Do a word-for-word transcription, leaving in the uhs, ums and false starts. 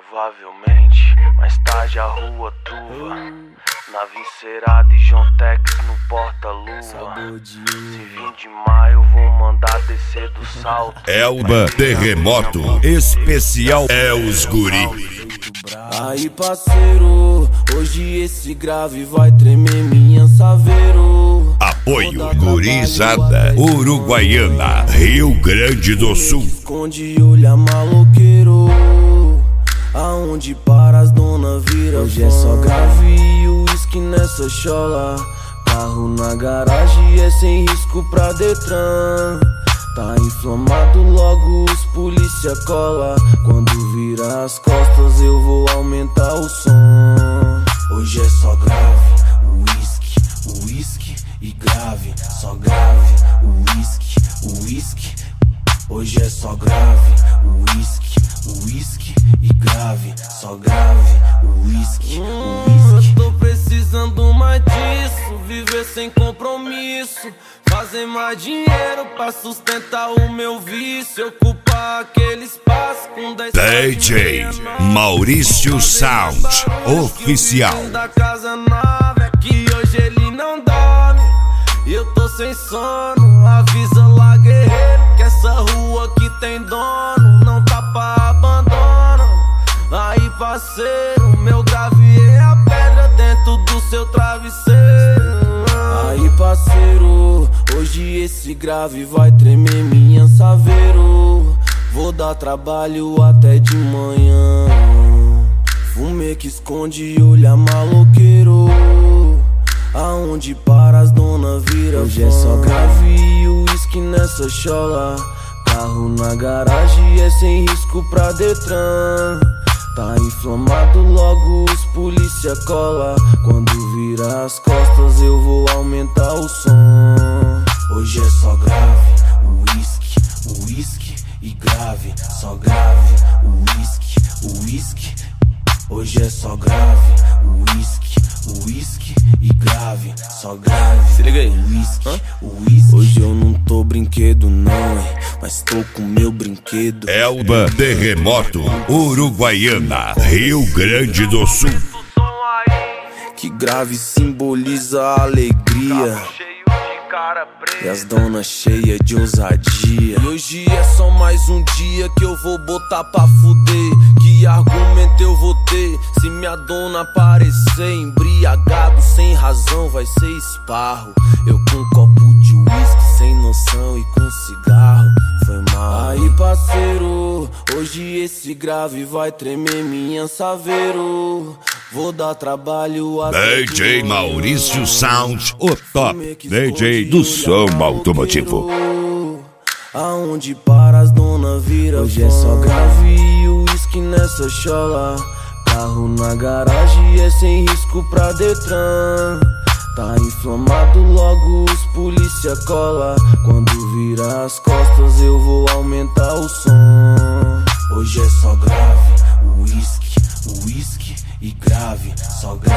Provavelmente, mais tarde a rua truva, na Vincerada e John Tex no porta-luva. Se vir de maio vou mandar descer do salto. Elba Terremoto Especial é os guri. Aí parceiro, hoje esse grave vai tremer minha saveiro. Apoio Gurizada Uruguaiana, Rio Grande do Sul. Esconde e olha maloqueiro, aonde para as dona vira. Hoje é só grave e uísque nessa chola. Carro na garagem é sem risco pra Detran. Tá inflamado, logo os polícia cola. Quando vira as costas eu vou aumentar o som. Hoje é só grave, uísque, uísque e grave. Só grave, uísque, uísque. Hoje é só grave, uísque, uísque e grave. Só grave, uísque, uísque. Eu tô precisando mais disso, viver sem compromisso, fazer mais dinheiro pra sustentar o meu vício, ocupar aquele espaço com dez D J Maurício Sound Oficial. Da casa nova é que hoje ele não dorme e eu tô sem sono. Avisa lá, guerreiro, que essa rua aqui tem dono, não tá pra abandono. Aí parceiro, meu grave é a pedra dentro do seu travesseiro. Aí parceiro, hoje esse grave vai tremer minha saveiro. Vou dar trabalho até de manhã. Fumê que esconde e olha maloqueiro, aonde para as dona vira. Hoje é só grave e uísque nessa chola. Carro na garagem é sem risco pra Detran. Tá inflamado, logo os polícia cola. Quando vira as costas eu vou aumentar o som. Hoje é só grave, uísque, uísque e grave. Só grave, uísque, uísque. Hoje é só grave, uísque, uísque e grave. Só grave, se liga aí, uísque, uísque. Hoje eu não tô brinquedo não, hein, mas tô com meu brinquedo. Elba Terremoto Uruguaiana, Rio Grande do Sul. Que grave simboliza a alegria e as donas cheias de ousadia. E hoje é só mais um dia que eu vou botar pra fuder. Que argumento eu vou ter se minha dona aparecer embriagado sem razão? Vai ser esparro. Eu com um copo de uísque sem noção e com cigarro. Foi mal. Aí parceiro, hoje esse grave vai tremer minha saveiro. Vou dar trabalho a D J Maurício Sound, o top D J do som automotivo. Aonde para as dona vira. Hoje é só grave e uísque nessa chola. Carro na garagem é sem risco pra Detran. Tá inflamado, logo os polícia cola. Quando vira as costas eu vou aumentar o som. Hoje é só grave, uísque, uísque e grave. Só grave.